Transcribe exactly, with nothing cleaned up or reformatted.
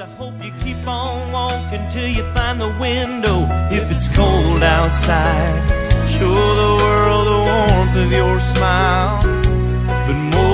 I hope you keep on walking till you find the window. If it's cold outside, show the world the warmth of your smile. But more